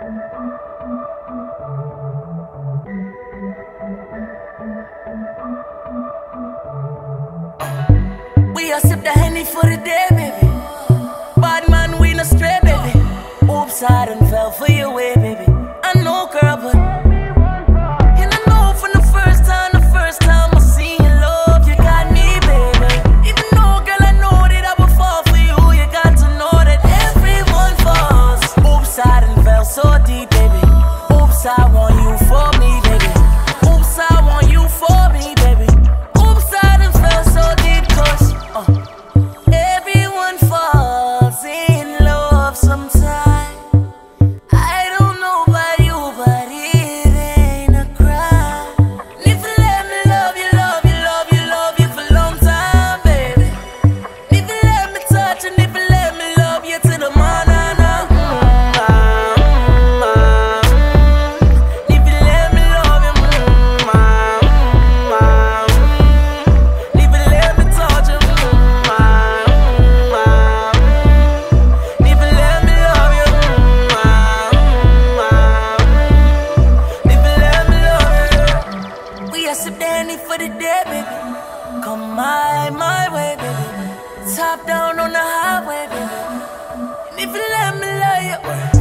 We a sip the Henny for the day, baby. Bad man, we no stray, baby. Oops, I done fell for your way, baby. I know, girl, but and I know from the first time I seen your love, you got me, baby. Even though, girl, I know that I would fall for you, you got to know that everyone falls. Oops, I done fell so deep, baby. Oops, I want you for me, baby. Oops, I want you for me, baby. Oops, I done fell so deep, cause everyone falls in love sometime. I don't know about you, but it ain't a crime. If you let me love you, love you, love you, love you for a long time, baby. If you let me touch and if you let me love you to the morning. Sip the Henny for the day, baby. Come my way, baby. Top down on the highway, baby. And if you let me love you.